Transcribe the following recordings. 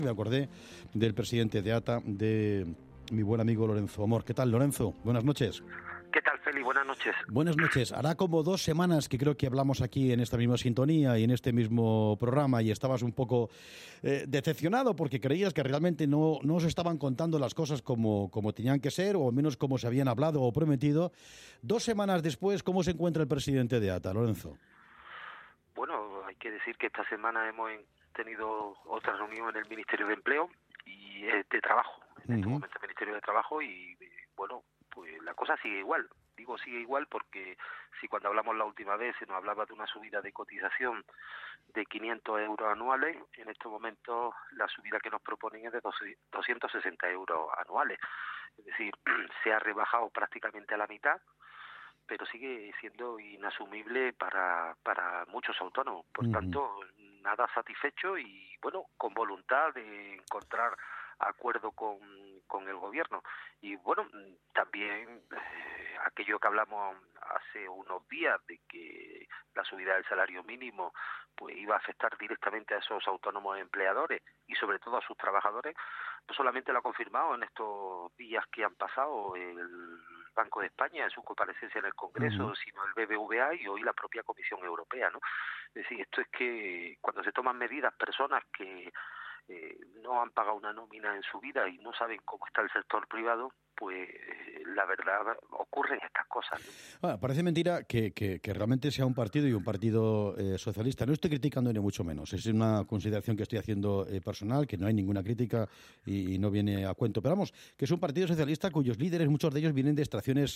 Me acordé del presidente de ATA, de mi buen amigo Lorenzo Amor. ¿Qué tal, Lorenzo? Buenas noches. ¿Qué tal, Feli? Buenas noches. Buenas noches. Hará como 2 semanas que creo que hablamos aquí en esta misma sintonía y en este mismo programa, y estabas un poco decepcionado porque creías que realmente no se estaban contando las cosas como tenían que ser, o al menos como se habían hablado o prometido. 2 semanas después, ¿cómo se encuentra el presidente de ATA, Lorenzo? Bueno, hay que decir que esta semana hemos tenido otra reunión en el Ministerio de Empleo y de Trabajo, en este momento el Ministerio de Trabajo, y bueno, pues la cosa sigue igual. Digo sigue igual porque si cuando hablamos la última vez se nos hablaba de una subida de cotización de 500 euros anuales, en estos momentos la subida que nos proponen es de 260 euros anuales. Es decir, se ha rebajado prácticamente a la mitad, pero sigue siendo inasumible para muchos autónomos. Por tanto, nada satisfecho y, bueno, con voluntad de encontrar acuerdo con el gobierno. Y, bueno, también aquello que hablamos hace unos días de que la subida del salario mínimo pues iba a afectar directamente a esos autónomos empleadores y sobre todo a sus trabajadores, no solamente lo ha confirmado en estos días que han pasado el Banco de España en su comparecencia en el Congreso, sino el BBVA y hoy la propia Comisión Europea, ¿no? Es decir, esto es que cuando se toman medidas personas que no han pagado una nómina en su vida y no saben cómo está el sector privado, pues la verdad ocurren estas cosas, ¿no? Bueno, parece mentira que realmente sea un partido y un partido socialista. No estoy criticando ni mucho menos. Es una consideración que estoy haciendo personal, que no hay ninguna crítica y no viene a cuento. Pero vamos, que es un partido socialista cuyos líderes, muchos de ellos vienen de extracciones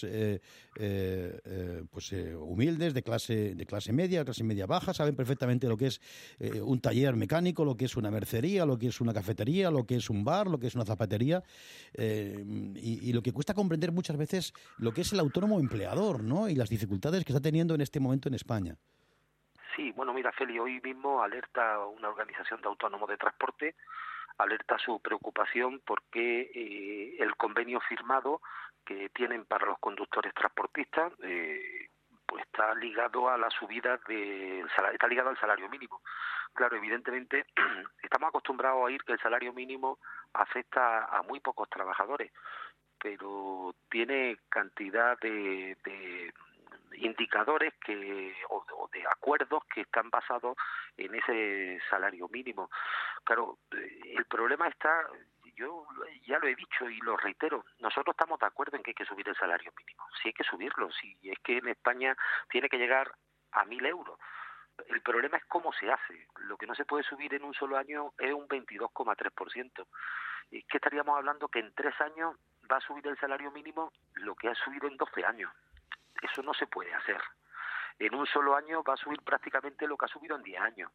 humildes, de clase media baja, saben perfectamente lo que es un taller mecánico, lo que es una mercería, lo que es una cafetería, lo que es un bar, lo que es una zapatería, y lo que cuesta comprender muchas veces lo que es el autónomo empleador, ¿no? Y las dificultades que está teniendo en este momento en España. Sí, bueno, mira, Feli, hoy mismo alerta una organización de autónomos de transporte, alerta su preocupación porque el convenio firmado que tienen para los conductores transportistas pues está ligado a la subida del salario, está ligado al salario mínimo. Claro, evidentemente estamos acostumbrados a oír que el salario mínimo afecta a muy pocos trabajadores, pero tiene cantidad de indicadores o de acuerdos que están basados en ese salario mínimo. Claro, el problema está, yo ya lo he dicho y lo reitero, nosotros estamos de acuerdo en que hay que subir el salario mínimo, sí hay que subirlo, sí, es que en España tiene que llegar a 1.000 euros. El problema es cómo se hace. Lo que no se puede subir en un solo año es un 22,3%. Es que estaríamos hablando que en 3 años va a subir el salario mínimo lo que ha subido en 12 años. Eso no se puede hacer. En un solo año va a subir prácticamente lo que ha subido en 10 años.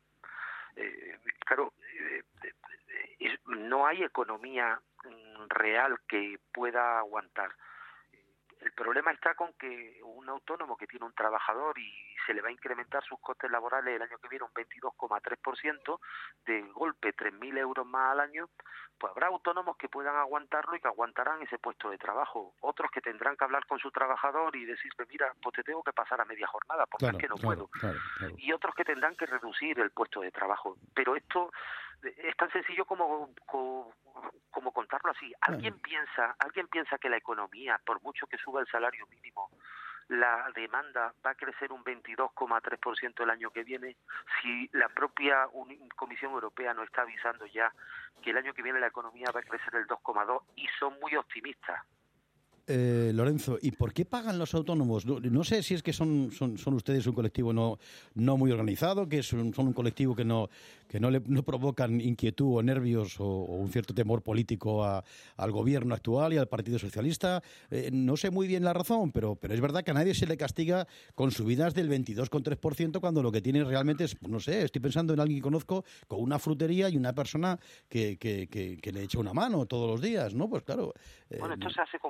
No hay economía real que pueda aguantar. El problema está con que un autónomo que tiene un trabajador y se le va a incrementar sus costes laborales el año que viene un 22,3%, de golpe 3.000 euros más al año, pues habrá autónomos que puedan aguantarlo y que aguantarán ese puesto de trabajo. Otros que tendrán que hablar con su trabajador y decirle, mira, pues te tengo que pasar a media jornada porque es que no puedo. Claro. Y otros que tendrán que reducir el puesto de trabajo. Pero esto es tan sencillo como contarlo así. ¿Alguien piensa que la economía, por mucho que suba el salario mínimo, la demanda va a crecer un 22,3% el año que viene, si la propia Comisión Europea nos está avisando ya que el año que viene la economía va a crecer el 2,2% y son muy optimistas? Lorenzo, ¿y por qué pagan los autónomos? No sé si es que son ustedes un colectivo no muy organizado, que son un colectivo que no provocan inquietud o nervios o un cierto temor político al gobierno actual y al Partido Socialista. No sé muy bien la razón, pero es verdad que a nadie se le castiga con subidas del 22,3% cuando lo que tiene realmente es, no sé, estoy pensando en alguien que conozco con una frutería y una persona que le echa una mano todos los días, ¿no? Pues claro. Bueno, esto se hace con carácter general.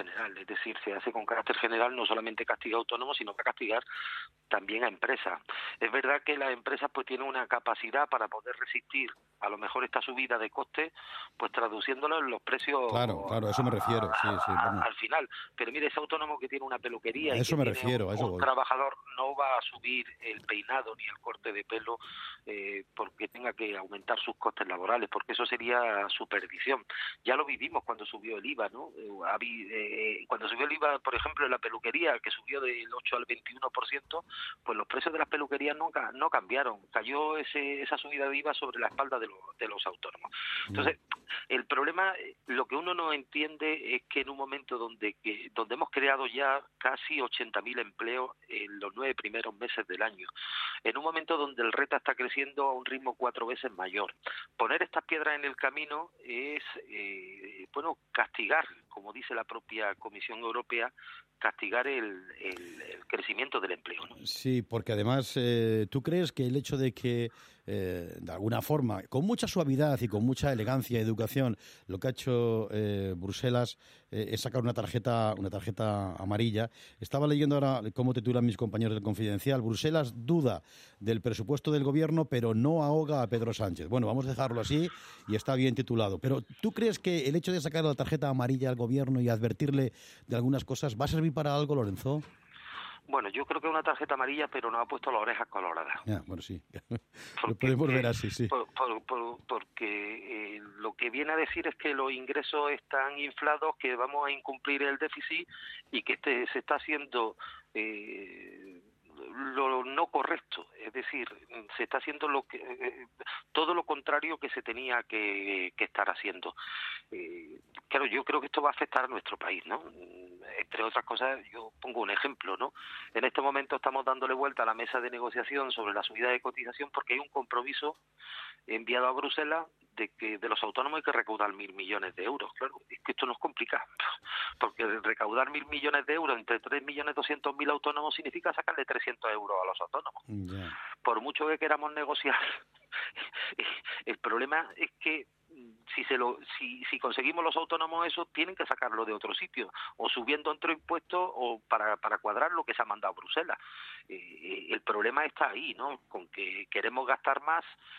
general, es decir, se hace con carácter general, no solamente castiga a autónomos, sino que castigar también a empresas. Es verdad que las empresas pues tienen una capacidad para poder resistir a lo mejor esta subida de costes, pues traduciéndolo en los precios Claro, a eso me refiero, sí, bueno. Al final. Pero mire, ese autónomo que tiene una peluquería a y eso que me tiene refiero, a eso un voy. trabajador, no va a subir el peinado ni el corte de pelo porque tenga que aumentar sus costes laborales, porque eso sería su perdición. Ya lo vivimos cuando subió el IVA, ¿no? Cuando subió el IVA, por ejemplo, en la peluquería, que subió del 8 al 21%, pues los precios de las peluquerías no cambiaron. Cayó esa subida de IVA sobre la espalda de los autónomos. Entonces, el problema, lo que uno no entiende es que en un momento donde hemos creado ya casi 80.000 empleos en los 9 primeros meses del año, en un momento donde el RETA está creciendo a un ritmo 4 veces mayor, poner estas piedras en el camino es, castigar, como dice la propia Comisión Europea, castigar el crecimiento del empleo, ¿no? Sí, porque además, ¿tú crees que el hecho de que, de alguna forma, con mucha suavidad y con mucha elegancia y educación, lo que ha hecho Bruselas es sacar una tarjeta amarilla? Estaba leyendo ahora cómo titulan mis compañeros del Confidencial: Bruselas duda del presupuesto del gobierno, pero no ahoga a Pedro Sánchez. Bueno, vamos a dejarlo así y está bien titulado. Pero ¿tú crees que el hecho de sacar la tarjeta amarilla al gobierno y advertirle de algunas cosas va a servir para algo, Lorenzo? Bueno, yo creo que es una tarjeta amarilla, pero no ha puesto las orejas coloradas. Bueno, sí. Lo podemos ver así, sí. Porque lo que viene a decir es que los ingresos están inflados, que vamos a incumplir el déficit y que se está haciendo lo no correcto, es decir, se está haciendo todo lo contrario que se tenía que estar haciendo. Claro, yo creo que esto va a afectar a nuestro país, ¿no? Entre otras cosas, yo pongo un ejemplo, ¿no? En este momento estamos dándole vuelta a la mesa de negociación sobre la subida de cotización porque hay un compromiso enviado a Bruselas de que de los autónomos hay que recaudar 1.000 millones de euros. Claro, es que esto nos complica, porque recaudar 1.000 millones de euros entre 3.200.000 autónomos significa sacarle 300 euros a los autónomos. Yeah. Por mucho que queramos negociar, el problema es que si conseguimos los autónomos eso, tienen que sacarlo de otro sitio, o subiendo otro impuesto, o para cuadrar lo que se ha mandado a Bruselas. El problema está ahí, ¿no? Con que queremos gastar más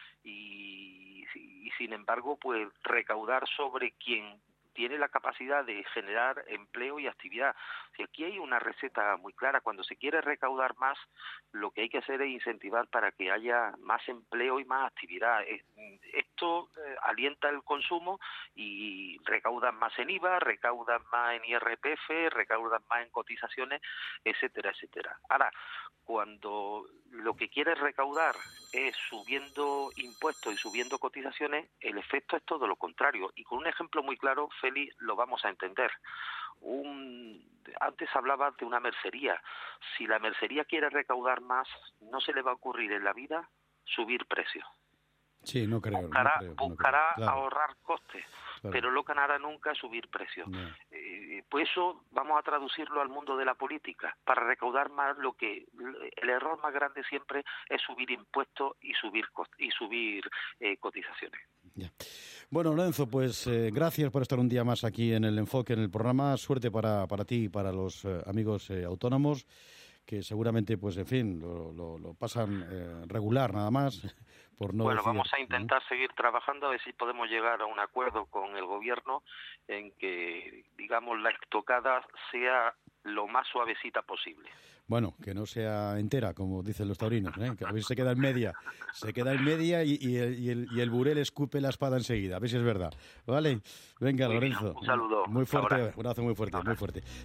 y sin embargo, pues recaudar sobre quien tiene la capacidad de generar empleo y actividad. Si aquí hay una receta muy clara, cuando se quiere recaudar más, lo que hay que hacer es incentivar para que haya más empleo y más actividad. Esto alienta el consumo y recaudan más en IVA, recaudan más en IRPF, recaudan más en cotizaciones, etcétera, etcétera. Ahora, cuando lo que quieres recaudar es subiendo impuestos y subiendo cotizaciones, el efecto es todo lo contrario. Y con un ejemplo muy claro, Félix, lo vamos a entender. Antes hablaba de una mercería. Si la mercería quiere recaudar más, no se le va a ocurrir en la vida subir precios. Sí, no creo. Buscará claro. Ahorrar costes, claro. Pero lo que no hará nunca es subir precios. No. Pues eso vamos a traducirlo al mundo de la política. Para recaudar más, el error más grande siempre es subir impuestos y subir cotizaciones. Ya. Bueno, Lorenzo, pues gracias por estar un día más aquí en el Enfoque, en el programa. Suerte para ti y para los amigos autónomos, que seguramente, pues en fin, lo pasan regular nada más. Vamos a intentar seguir trabajando a ver si podemos llegar a un acuerdo con el gobierno en que, digamos, la estocada sea lo más suavecita posible. Bueno, que no sea entera, como dicen los taurinos, ¿eh? Que a veces se queda en media y el burel escupe la espada enseguida, a ver si es verdad. ¿Vale? Venga, Lorenzo. Un saludo. Muy fuerte, un abrazo muy fuerte, muy fuerte.